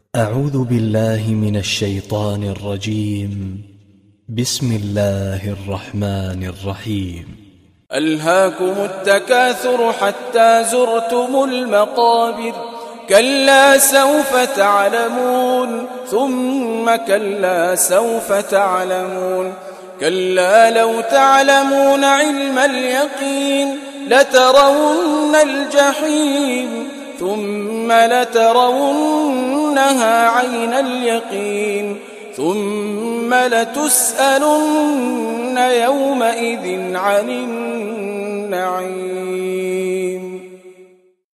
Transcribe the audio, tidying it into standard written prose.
أعوذ بالله من الشيطان الرجيم. بسم الله الرحمن الرحيم. ألهاكم التكاثر حتى زرتم المقابر، كلا سوف تعلمون ثم كلا سوف تعلمون، كلا لو تعلمون علم اليقين لترون الجحيم ثم لترونها عين اليقين ثم لتسألن يومئذ عن النعيم.